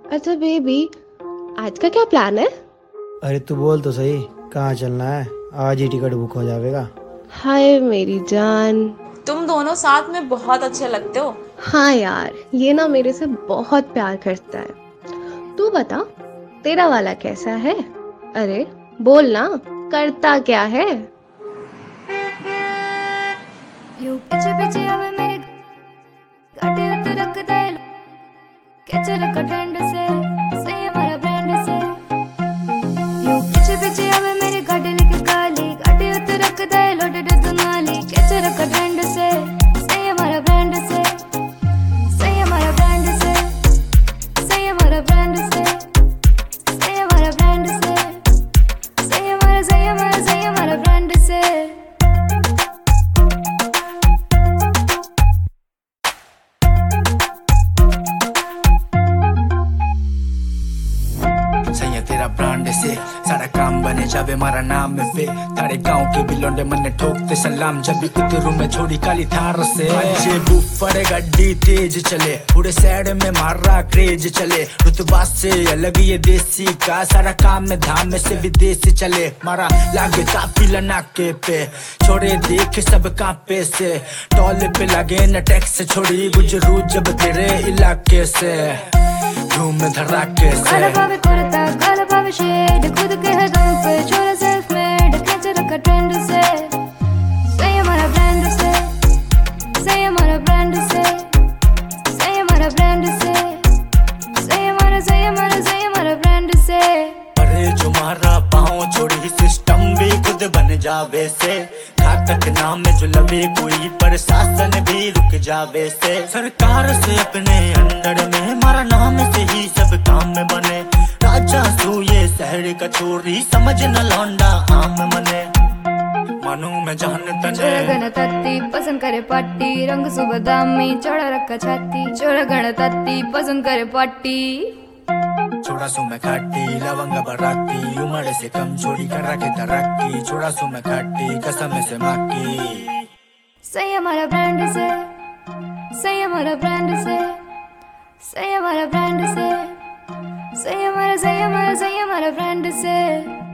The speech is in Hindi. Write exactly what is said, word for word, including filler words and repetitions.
अच्छा बेबी, आज का क्या प्लान है? अरे तू बोल तो सही, कहाँ चलना है? आज ही टिकट बुक हो जाएगा। हाय मेरी जान। तुम दोनों साथ में बहुत अच्छे लगते हो। हाँ यार, ये ना मेरे से बहुत प्यार करता है। तू बता, तेरा वाला कैसा है? अरे बोल ना, करता क्या है? यूं पीछे पीछे आवे मेरे गाड़ी उतर रख दे कैचर का ट्रेंड से सही हमारा ब्रांड से। यूं पीछे पीछे आवे मेरे गाड़ी लेके काली गाड़ी उतर रख दे लोडेड दुनाली कैचर का ट्रेंड से सही हमारा ब्रांड से सही हमारा ब्रांड से सही हमारा ब्रांड से सही हमारा ब्रांड से सही हमारा सही हमारा सही हमारा ब्रांड से। सही तेरा ब्रांड से सारा काम बने जावे मारा नाम में वे तारे गांव के बिलोंडे मन्ने ठोकते सलाम जब भी उतरू में छोड़ी काली थार से। जे बुफर गड्डी तेज चले पूरे साइड में मारा क्रेज चले रुतबा से अलग ये देसी का सारा काम में धाम में से विदेशी चले मारा लागे काफिला नाके पे छोड़े देख सब कांपे से टॉल पे लगे न टैक्स छोड़ी गुजरू जब तेरे इलाके से धूम धड़ाके से। काला पावे कुर्ता काला पावे शेड खुद के है दम पे छोरा सेल्फ मेड कैच रखा ट्रेंड से सही हमारा ब्रांड से सही हमारा ब्रांड से सही हमारा ब्रांड से सही हमारा सही हमारा सही हमारा ब्रांड से। अरे जो मारा पाँव छोड़ी सिस्टम भी खुद बन जावे से घातक नाम में जो लवे कोई प्रशासन भी रुक जावे से सरकार से अपने अंडर में मारा नाम से ही सब काम में बने राजा सू ये शहर का चोरी समझ न लौंडा आम मने मानू मैं जान तने चोरा गण तत्ती पसंद करे पट्टी रंग सुबह दामी चौड़ा रखा छाती चोरा गण तत्ती पसंद करे पट्टी छोड़ा सू मैं खाटी लवंग बराती उम्र से कम चोरी कर रखे तरक्की छोड़ा सू मैं खाटी कसम से माकी सही हमारा ब्रांड से सही हमारा ब्रांड से सही हमारा ब्रांड से सही हमारा सही हमारा सही हमारा ब्रांड से।